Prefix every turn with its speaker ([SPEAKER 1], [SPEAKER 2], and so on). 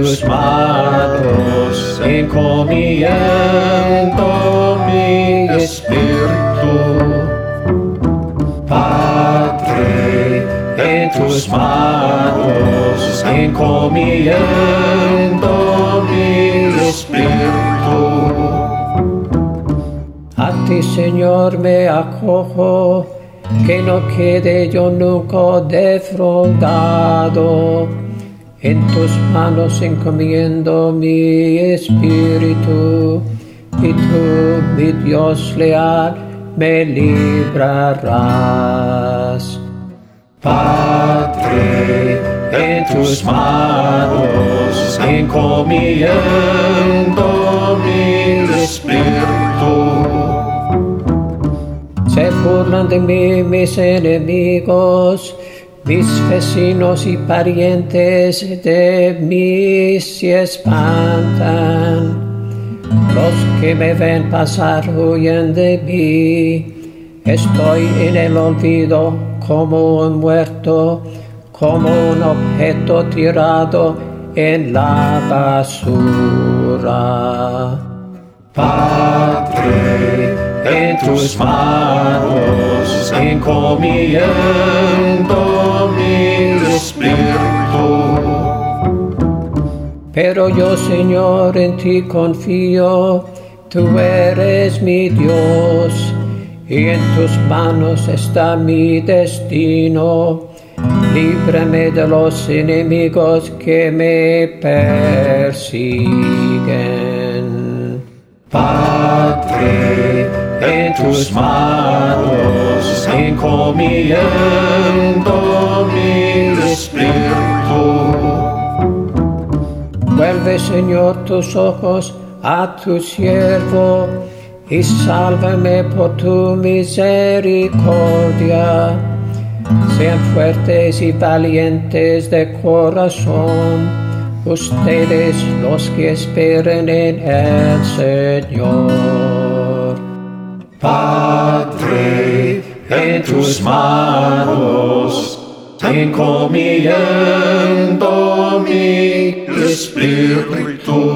[SPEAKER 1] tus manos encomiendo mi espíritu. Padre, en tus manos encomiendo mi espíritu. A ti, Señor, me acojo, que no quede yo nunca defraudado. En tus manos encomiendo mi espíritu, y tú, mi Dios leal, me librarás. Padre, en tus manos encomiendo mi espíritu. Se burlan de mí mis enemigos, mis vecinos y parientes de mí se espantan. Los que me ven pasar huyen de mí. Estoy en el olvido como un muerto, como un objeto tirado en la basura. Padre, en tus manos encomiendo mi espíritu. Pero yo, Señor, en ti confío, tú eres mi Dios, y en tus manos está mi destino. Líbrame de los enemigos que me persiguen. Padre, en tus manos encomiendo mi espíritu. Vuelve, Señor, tus ojos a tu siervo y sálvame por tu misericordia. Sean fuertes y valientes de corazón ustedes los que esperen en el Señor. Padre, en tus manos encomiendo mi espíritu.